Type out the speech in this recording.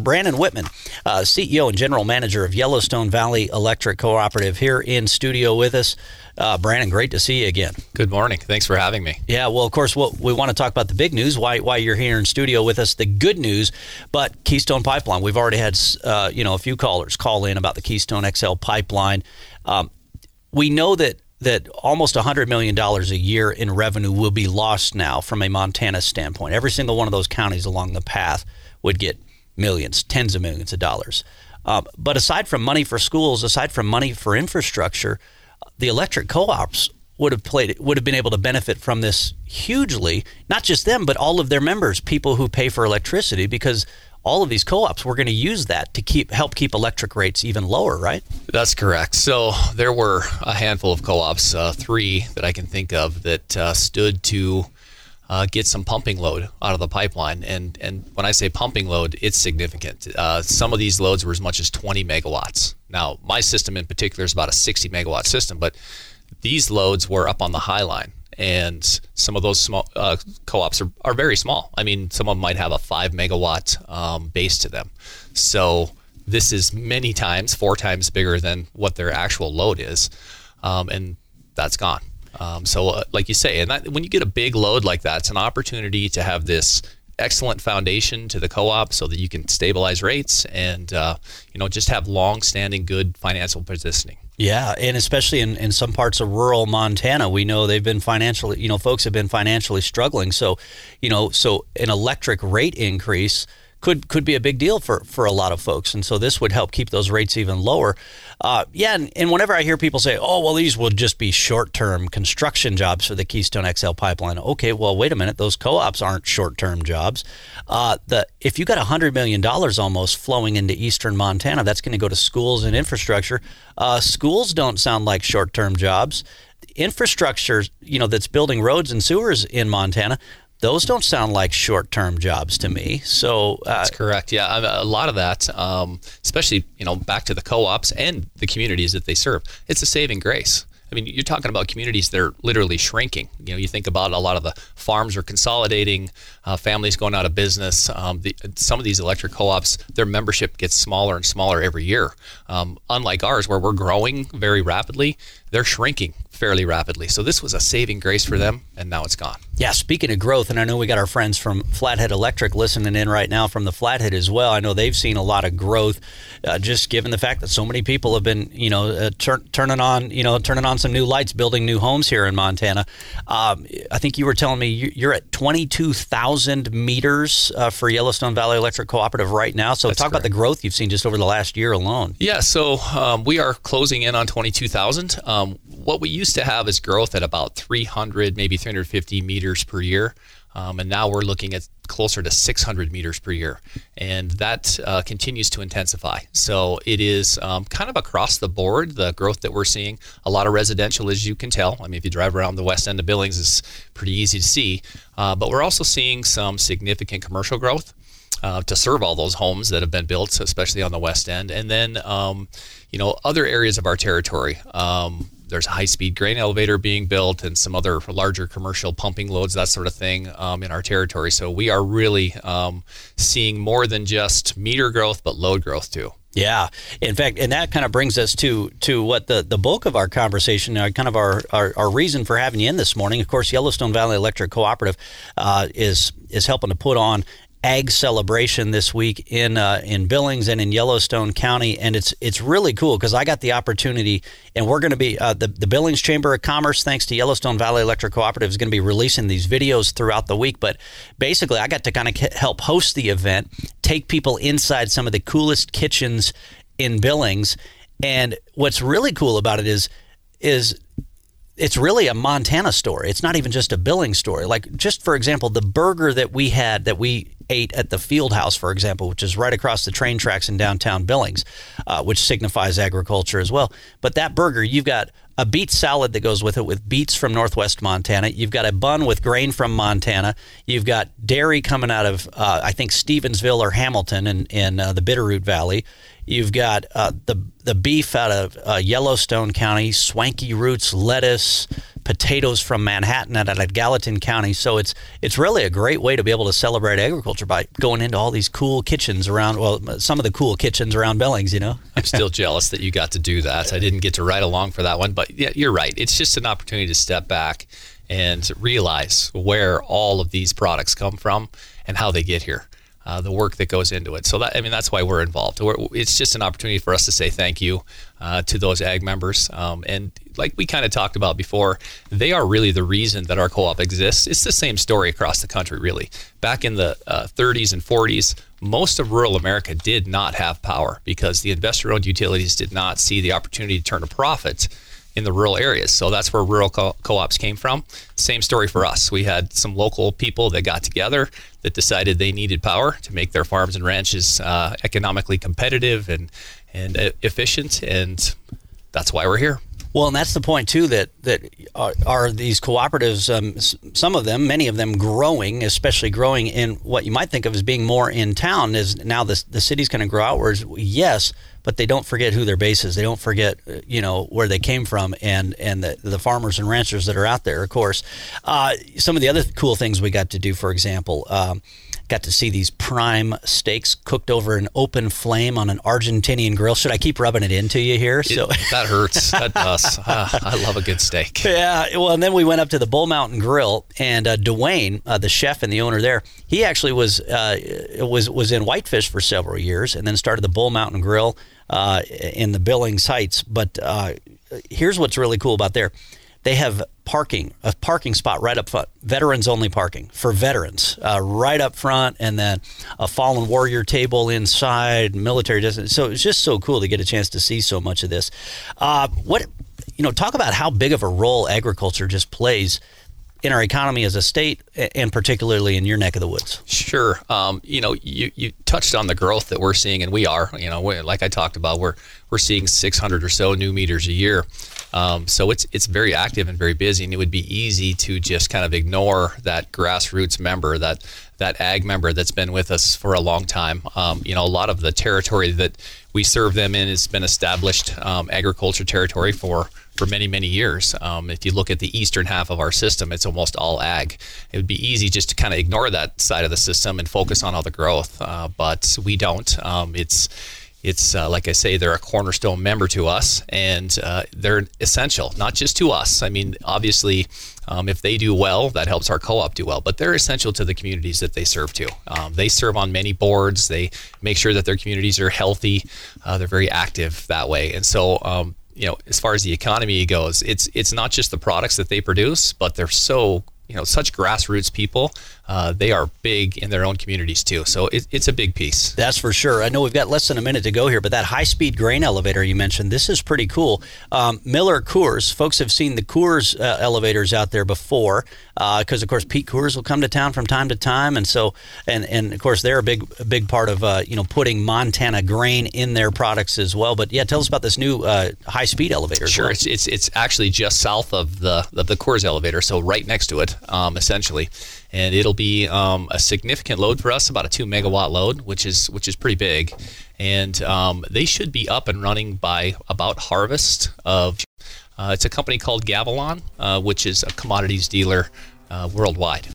Brandon Whitman, CEO and General Manager of Yellowstone Valley Electric Cooperative, here in studio with us. Brandon, great to see you again. Good morning. Thanks for having me. Yeah, well, of course, we want to talk about the big news, why you're here in studio with us, the good news, but Keystone Pipeline. We've already had a few callers call in about the Keystone XL pipeline. We know that almost $100 million a year in revenue will be lost now from a Montana standpoint. Every single one of those counties along the path would get millions, tens of millions of dollars. But aside from money for schools, aside from money for infrastructure, the electric co-ops would have been able to benefit from this hugely. Not just them, but all of their members, people who pay for electricity, because all of these co-ops were going to use that to help keep electric rates even lower, right? That's correct. So there were a handful of co-ops, 3 that I can think of, that stood to get some pumping load out of the pipeline. And when I say pumping load, it's significant. Some of these loads were as much as 20 megawatts. Now, my system in particular is about a 60 megawatt system, but these loads were up on the high line. And some of those small co-ops are very small. I mean, some of them might have a 5 megawatt base to them. So this is many times, 4 times bigger than what their actual load is. And that's gone. So like you say, and when you get a big load like that, it's an opportunity to have this excellent foundation to the co-op so that you can stabilize rates and just have long-standing good financial positioning. Yeah, and especially in some parts of rural Montana, we know they've been financially, folks have been financially struggling. So, so an electric rate increase could be a big deal for a lot of folks. And so this would help keep those rates even lower. And whenever I hear people say, oh, well, these will just be short-term construction jobs for the Keystone XL pipeline. Okay, well, wait a minute. Those co-ops aren't short-term jobs. If you got $100 million almost flowing into eastern Montana, that's going to go to schools and infrastructure. Schools don't sound like short-term jobs. Infrastructure, that's building roads and sewers in Montana, those don't sound like short-term jobs to me. So that's correct. Yeah, a lot of that, especially back to the co-ops and the communities that they serve, it's a saving grace. I mean, you're talking about communities that are literally shrinking. You think about a lot of the farms are consolidating, families going out of business. Some of these electric co-ops, their membership gets smaller and smaller every year. Unlike ours, where we're growing very rapidly, they're shrinking fairly rapidly. So this was a saving grace for them, and now it's gone. Yeah, speaking of growth, and I know we got our friends from Flathead Electric listening in right now from the Flathead as well. I know they've seen a lot of growth, just given the fact that so many people have been, turning on some new lights, building new homes here in Montana. I think you were telling me you're at 22,000 meters for Yellowstone Valley Electric Cooperative right now. So That's talk correct. about the growth you've seen just over the last year alone. Yeah, so we are closing in on 22,000. What we used to have is growth at about 300, maybe 350 meters per year. And now we're looking at closer to 600 meters per year. And that continues to intensify. So it is kind of across the board, the growth that we're seeing. A lot of residential, as you can tell. I mean, if you drive around the west end of Billings, it's pretty easy to see. But we're also seeing some significant commercial growth to serve all those homes that have been built, especially on the west end. And then, other areas of our territory. There's a high-speed grain elevator being built and some other larger commercial pumping loads, that sort of thing in our territory. So we are really seeing more than just meter growth, but load growth too. Yeah. In fact, and that kind of brings us to what the bulk of our conversation, kind of our reason for having you in this morning. Of course, Yellowstone Valley Electric Cooperative is helping to put on Ag Celebration this week in Billings and in Yellowstone County, and it's really cool because I got the opportunity, and we're going to be the Billings Chamber of Commerce, thanks to Yellowstone Valley Electric Cooperative, is going to be releasing these videos throughout the week. But basically, I got to kind of help host the event, take people inside some of the coolest kitchens in Billings, and what's really cool about it is it's really a Montana story. It's not even just a Billings story. Like, just for example, the burger that we ate at the Field House, for example, which is right across the train tracks in downtown Billings, which signifies agriculture as well. But that burger, you've got a beet salad that goes with it with beets from northwest Montana. You've got a bun with grain from Montana. You've got dairy coming out of, I think, Stevensville or Hamilton in the Bitterroot Valley. You've got the beef out of Yellowstone County, Swanky Roots lettuce, potatoes from Manhattan out of Gallatin County. So it's really a great way to be able to celebrate agriculture by going into all these cool kitchens around, well, some of the cool kitchens around Billings, you know. I'm still jealous that you got to do that. I didn't get to ride along for that one, but yeah, you're right. It's just an opportunity to step back and realize where all of these products come from and how they get here. The work that goes into it. So that's why we're involved. It's just an opportunity for us to say thank you to those ag members. And like we kind of talked about before, they are really the reason that our co-op exists. It's the same story across the country, really. Back in the 30s and 40s, most of rural America did not have power because the investor-owned utilities did not see the opportunity to turn a profit in the rural areas. So that's where rural co-ops came from. Same story for us. We had some local people that got together that decided they needed power to make their farms and ranches economically competitive and efficient, and that's why we're here. Well, and that's the point too, that are these cooperatives, some of them, many of them growing, especially growing in what you might think of as being more in town, is now the city's going to grow outwards, yes, but they don't forget who their base is. They don't forget, where they came from and the farmers and ranchers that are out there, of course. Some of the other cool things we got to do, for example, got to see these prime steaks cooked over an open flame on an Argentinian grill. Should I keep rubbing it into you here? That hurts. That does. I love a good steak. Yeah. Well, and then we went up to the Bull Mountain Grill, and Dwayne, the chef and the owner there, he actually was in Whitefish for several years, and then started the Bull Mountain Grill in the Billings Heights. But here's what's really cool about there. They have a parking spot right up front, veterans only parking for veterans, right up front, and then a fallen warrior table inside, military distance. So it's just so cool to get a chance to see so much of this. Talk about how big of a role agriculture just plays in our economy as a state, and particularly in your neck of the woods. Sure. You touched on the growth that we're seeing, and we are. Like I talked about, we're seeing 600 or so new meters a year. So it's very active and very busy, and it would be easy to just kind of ignore that grassroots member, that ag member that's been with us for a long time. A lot of the territory that we serve them in has been established agriculture territory for many, many years. If you look at the eastern half of our system, it's almost all ag. It would be easy just to kind of ignore that side of the system and focus on all the growth, but we don't. It's like I say, they're a cornerstone member to us, and they're essential, not just to us. I mean, obviously, if they do well, that helps our co-op do well, but they're essential to the communities that they serve to. They serve on many boards. They make sure that their communities are healthy. They're very active that way. And so, as far as the economy goes, it's not just the products that they produce, but they're so such grassroots people. They are big in their own communities too. So it's a big piece. That's for sure. I know we've got less than a minute to go here, but that high-speed grain elevator you mentioned, this is pretty cool. Miller Coors, folks have seen the Coors elevators out there before, because of course Pete Coors will come to town from time to time, and so and of course they're a big part of putting Montana grain in their products as well. But yeah, tell us about this new high-speed elevator. Sure, it's actually just south of the Coors elevator, so right next to it, essentially. And it'll be a significant load for us, about a 2 megawatt load, which is pretty big. And they should be up and running by about harvest of. It's a company called Gavilon, which is a commodities dealer worldwide.